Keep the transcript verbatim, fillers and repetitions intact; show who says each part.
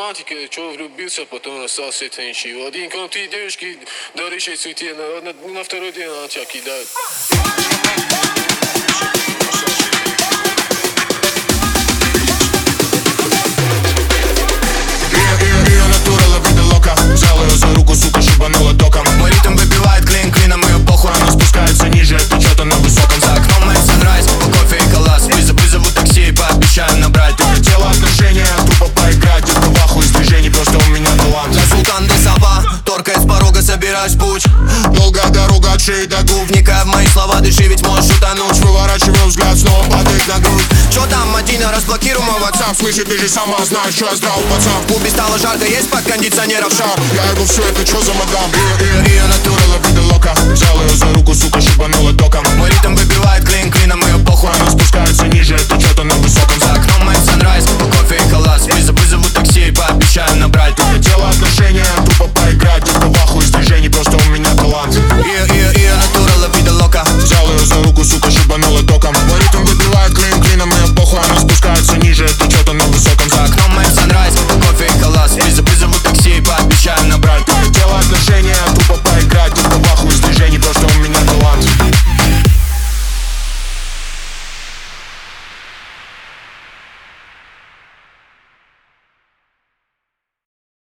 Speaker 1: романтика, что влюбился, потом расстался, это ничего. Один к ты девушки даришь ей цветы, на, на, на второй день она тебя кидает.
Speaker 2: Ее натура лавида лока. Взял ее за руку, сука, шибанула током. Мой ритм выбивает клин, клином ее похуй. Она спускается ниже, это что-то на высоком. За окном мой санрайз, кофе и коллас. Вызову такси и пообещаю набрать. Ты хотела отношения, тупо поиграть. Детка в ахуе из движений, просто у меня талант.
Speaker 3: Я султан де Саба, торкает с порога, собираюсь в путь.
Speaker 2: Долгая дорога от шеи до губ.
Speaker 3: Вникай в мои слова, дыши, ведь можешь утонуть.
Speaker 2: Выворачиваю взгляд, снова падает на грудь.
Speaker 3: Чё там, Мадина, разблокируй мой WhatsApp.
Speaker 2: Сам слышит, ты же сама знаешь, что я здравый пацан.
Speaker 3: В клубе стало жарко, есть под кондиционером шар.
Speaker 2: Я ебу все это, чё за мадам? Ее, ее натура лавида лока. Взял ее за руку, сука, шибанула током.
Speaker 3: Мой ритм выбивает клин, клином ее похуй.
Speaker 2: Она спускается ниже, это что-то на высоком.
Speaker 3: За окном мой санрайз, кофе и коллас. Вызову такси